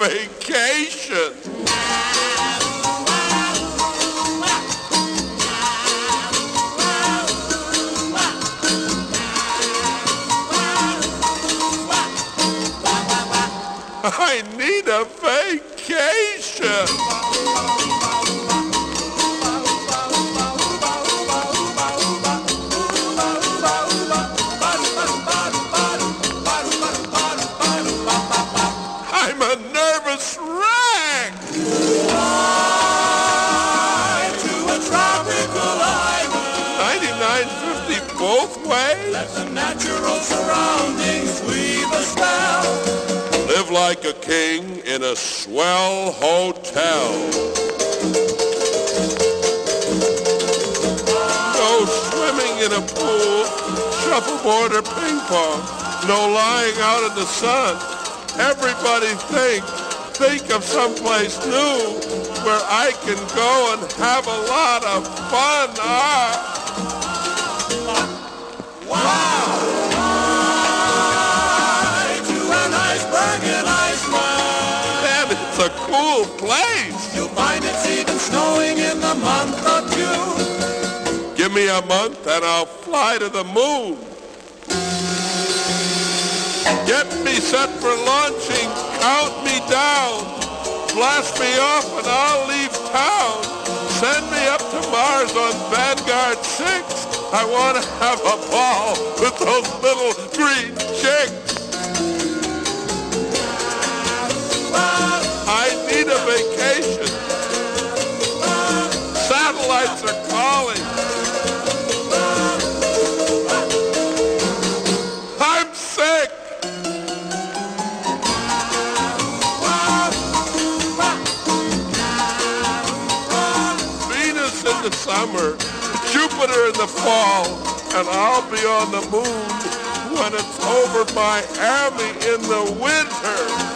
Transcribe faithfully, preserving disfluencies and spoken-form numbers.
vacation. I need a vacation. I'm a nervous wreck. Fly to a tropical island. ninety-nine fifty both ways. Let the natural surroundings weave a spell. Live like a king in a swell hotel. No swimming in a pool, shuffleboard or ping pong. No lying out in the sun. Everybody think, think of someplace new where I can go and have a lot of fun. Ah. Wow! Fly to an iceberg in Iceland. Man, it's a cool place. You'll find it's even snowing in the month of June. Give me a month and I'll fly to the moon. Get me set for launching, count me down. Blast me off and I'll leave town. Send me up to Mars on Vanguard six. I want to have a ball with those little green chicks. I need a vacation. Satellites are calling. I'm sick. Venus in the summer, Jupiter in the fall, and I'll be on the moon when it's over Miami in the winter.